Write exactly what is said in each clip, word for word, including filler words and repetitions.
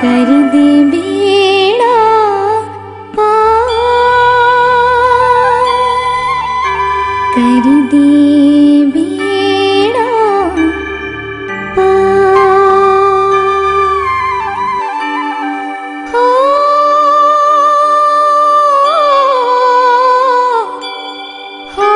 कर दे बेड़ा पार, कर दे बेड़ा पार। हो हो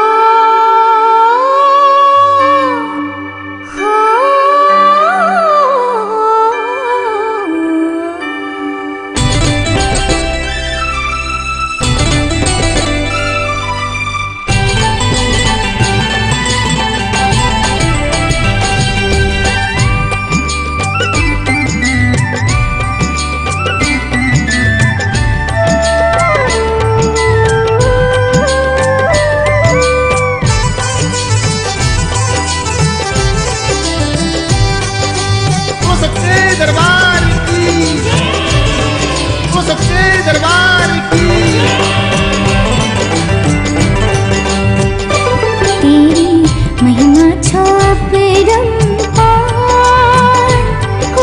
दरबार की, वो सच्चे दरबार की। तेरी महिमा छाप रंपार, हो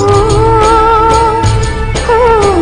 हो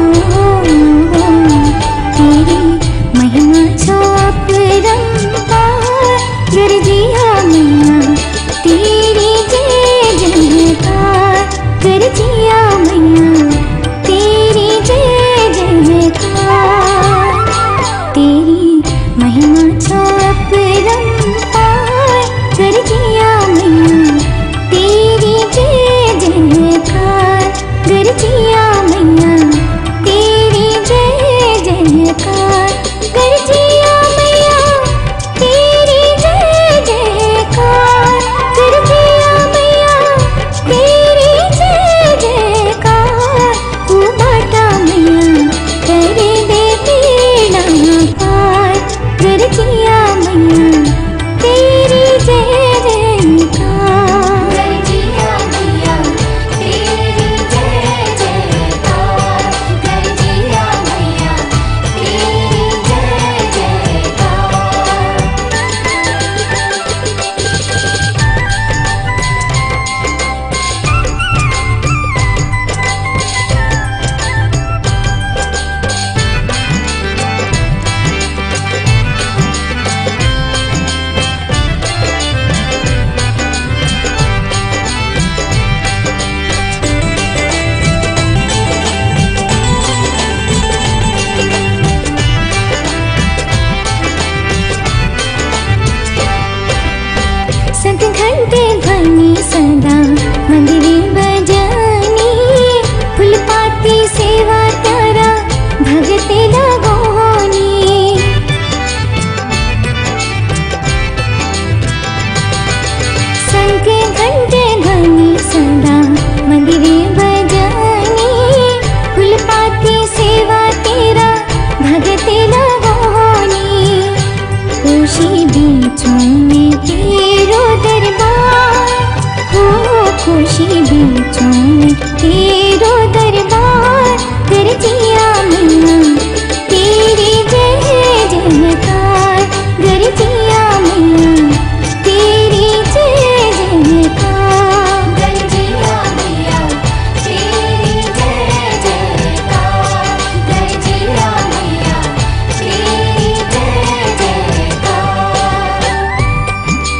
तेरी महिमा छाप रंपार, गरजिया मैया तेरी जय जयकार, गरजिया मैया तेरी जय जयकार। तेरी महिमा छाप रंपार, गरजिया मैया तेरी जय जयकार, गरजिया मैया तेरी जय जयकार, गरजिया मैया तेरी जय जयकार, गरजिया मैया तेरी जय जयकार। तू बाटा मैया कर दे बेड़ा पार, गरजिया मैया तेरी जय जयकार, गरजिया मैया तेरी जय जयकार, गरजिया मैया तेरी जय जयकार। संत घंटे ध्वनि सदा मंदिरे बजानी, फूल पाती सेवा तारा भगते लगोनी। संत घंटे ध्वनि सदा मंदिरे बजानी, फूल पाती सेवा तेरा भगते लगोनी। खुशी बीचों में तेरो दरबार, हो खुशी बीचों में तेरो दरबार, गरजिया मैया तेरी जय जयकार, गरजिया मैया तेरी जय जयकार, गरजिया मैया तेरी जय जयकार, गरजिया मैया तेरी जय जयकार।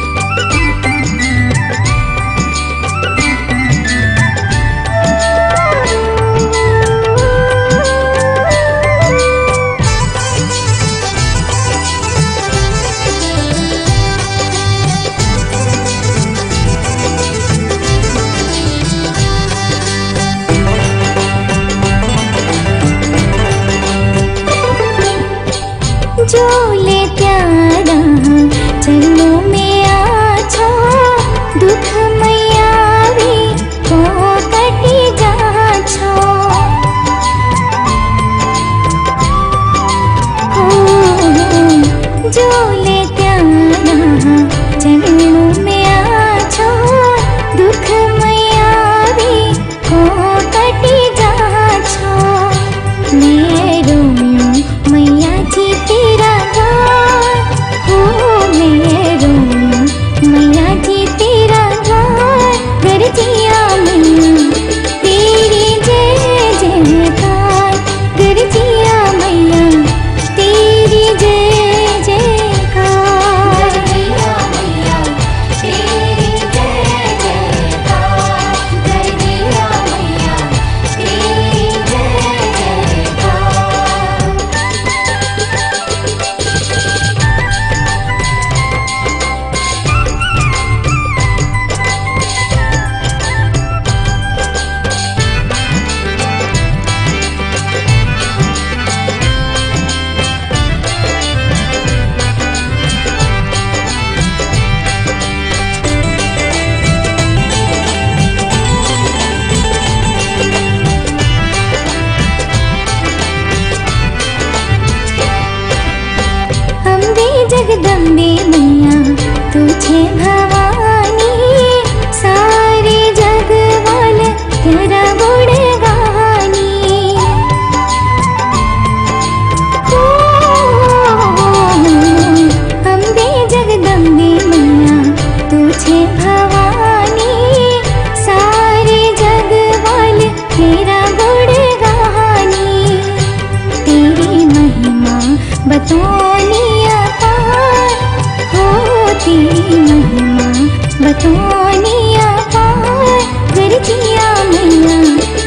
महिमा बतौनिया पार कर दिया मैया